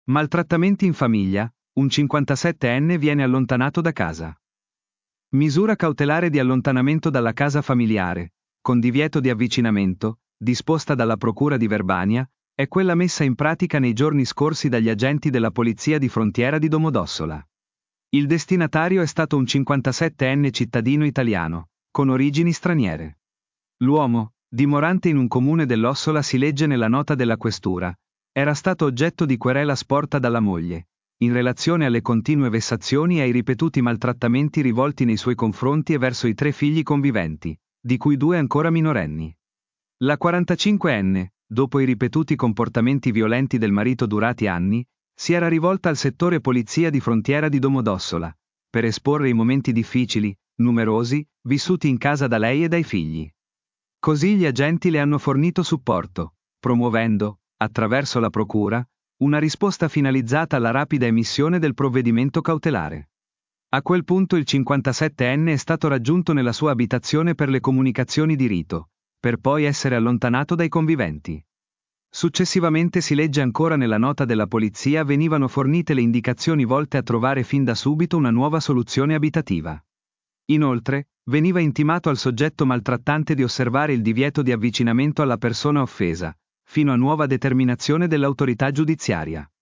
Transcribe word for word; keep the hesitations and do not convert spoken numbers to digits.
Maltrattamenti in famiglia, un cinquantasettenne viene allontanato da casa. Misura cautelare di allontanamento dalla casa familiare, con divieto di avvicinamento, disposta dalla Procura di Verbania, è quella messa in pratica nei giorni scorsi dagli agenti della Polizia di Frontiera di Domodossola. Il destinatario è stato un cinquantasettenne cittadino italiano, con origini straniere. L'uomo, dimorante in un comune dell'Ossola, si legge nella nota della questura, era stato oggetto di querela sporta dalla moglie, in relazione alle continue vessazioni e ai ripetuti maltrattamenti rivolti nei suoi confronti e verso i tre figli conviventi, di cui due ancora minorenni. La quarantacinquenne, dopo i ripetuti comportamenti violenti del marito durati anni, si era rivolta al settore polizia di Frontiera di Domodossola, per esporre i momenti difficili, numerosi, vissuti in casa da lei e dai figli. Così gli agenti le hanno fornito supporto, promuovendo, attraverso la procura, una risposta finalizzata alla rapida emissione del provvedimento cautelare. A quel punto il cinquantasettenne è stato raggiunto nella sua abitazione per le comunicazioni di rito, per poi essere allontanato dai conviventi. Successivamente si legge ancora nella nota della polizia venivano fornite le indicazioni volte a trovare fin da subito una nuova soluzione abitativa. Inoltre, veniva intimato al soggetto maltrattante di osservare il divieto di avvicinamento alla persona offesa, fino a nuova determinazione dell'autorità giudiziaria.